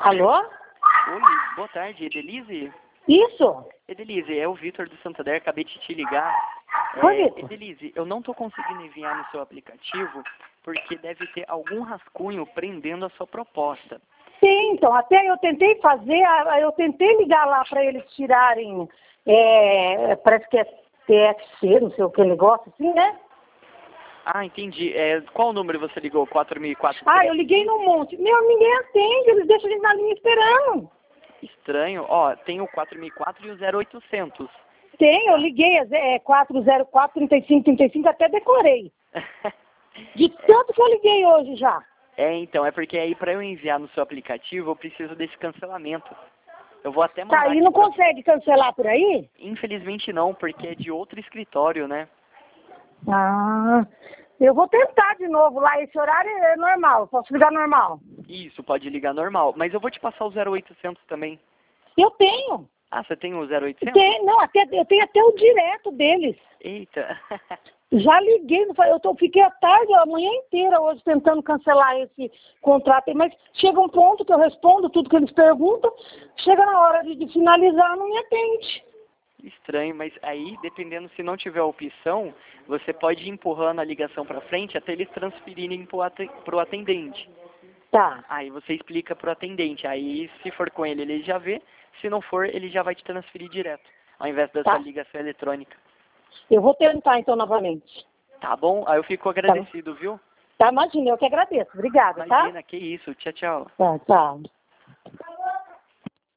Alô? Oi, boa tarde, Edelise? Isso? Edelise, é o Vitor do Santander, acabei de te ligar. Oi, Vitor. Edelise, eu não estou conseguindo enviar no seu aplicativo porque deve ter algum rascunho prendendo a sua proposta. Sim, então, até eu tentei fazer, eu tentei ligar lá para eles tirarem, parece que é TFC, não sei o que negócio, assim, né? Ah, entendi. Qual número você ligou? 4004? Ah, eu liguei num monte. Meu, ninguém atende, eles deixam a gente na linha esperando. Estranho. Ó, tem o 4004 e o 0800. Tem, eu liguei, 404, 35, 35, até decorei. De tanto que eu liguei hoje já. Então, é porque aí para eu enviar no seu aplicativo eu preciso desse cancelamento. Eu vou até mandar Tá, e aqui não pra... consegue cancelar por aí? Infelizmente não, porque é de outro escritório, né? Ah, eu vou tentar de novo lá. Esse horário é normal, posso ligar normal. Isso, pode ligar normal. Mas eu vou te passar o 0800 também. Eu tenho. Ah, você tem o 0800? Não, eu tenho até o direto deles. Eita. Já liguei, fiquei a tarde, a manhã inteira hoje tentando cancelar esse contrato, mas chega um ponto que eu respondo tudo que eles perguntam, chega na hora de finalizar, não me atende. Estranho, mas aí, dependendo se não tiver opção, você pode ir empurrando a ligação para frente até eles transferirem pro atendente. Tá. Aí você explica pro atendente. Aí, se for com ele, ele já vê. Se não for, ele já vai te transferir direto, ao invés dessa Tá. ligação eletrônica. Eu vou tentar então novamente. Tá bom? Aí eu fico agradecido, viu? Tá, imagina, eu que agradeço. Obrigada, tá? Imagina, que isso. Tchau, tchau. Tá, tchau.